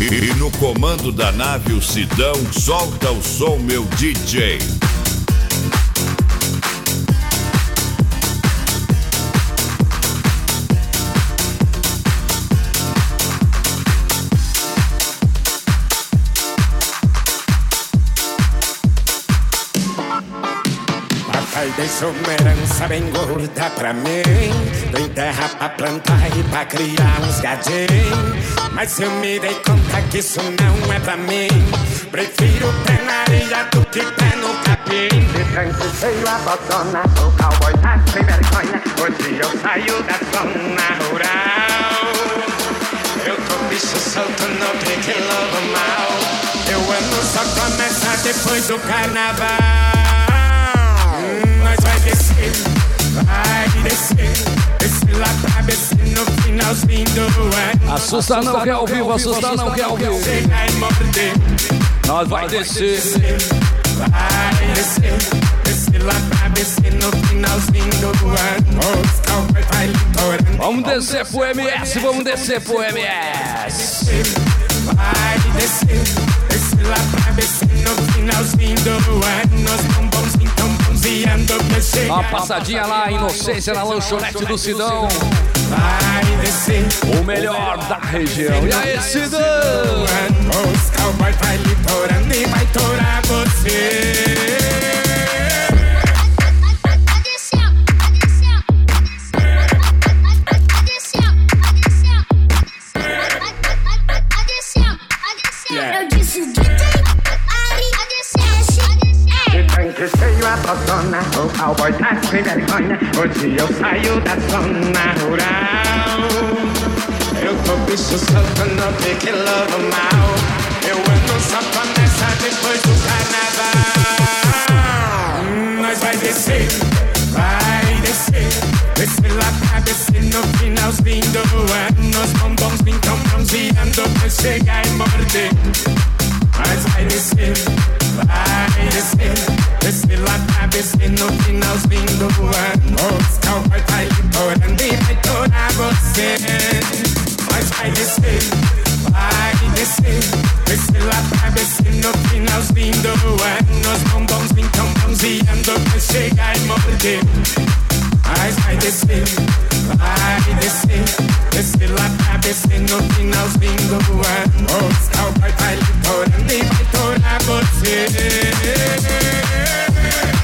E no comando da nave o Sidão, solta o som, meu DJ. Papai deixou uma herança bem gorda pra mim. Tem terra pra plantar e pra criar uns gadinhos. Mas eu me dei conta que isso não é pra mim. Prefiro pé na areia do que pé no capim. De tanto cheio a botona, o cowboy tá sem vergonha. Hoje eu saio da zona rural. Eu tô bicho solto no pique lobo mal. Meu ano só começa depois do carnaval. Nós vai descer, descer lá pra descer no finalzinho do ano. Assusta não que é ao vivo, assusta não que é ao vivo. Chegar e morder. Nós vai descer. Vai descer, descer lá pra descer no finalzinho do ano. Os cowboys vai litorando. Vamos descer pro MS, vamos descer pro MS. Vai descer, descer lá pra descer no finalzinho do ano. Os bombonzinhos tão bonzinhando pra chegar. Uma passadinha lá, Inocência, na lanchonete do Sidão. Vai descer, o melhor da região. E aí, Sidão? Os cowboys vai litorando e vai torar você. Eu disse DJ Ari, Que cheio a botona, o cowboy tá sem vergonha. Hoje eu saio da zona rural. Eu tô bicho solto no pique lobo mal. Meu ano só começa depois do carnaval. Nós vai descer, descer lá pra descer no finalzinho do ano. Os bombons tão bronzeando pra chegar e morder. Mas vai descer, descer lá pra descer no finalzinho do ano. Os cowboys vai litorando e vai torar você. Mas vai descer, descer lá pra descer no finalzinho do ano. Os bombons tão bronzeando pra chegar e morder. Mas vai descer, descer lá pra descer no finalzinho do ano. Os cowboys vai litorando e vai torar você.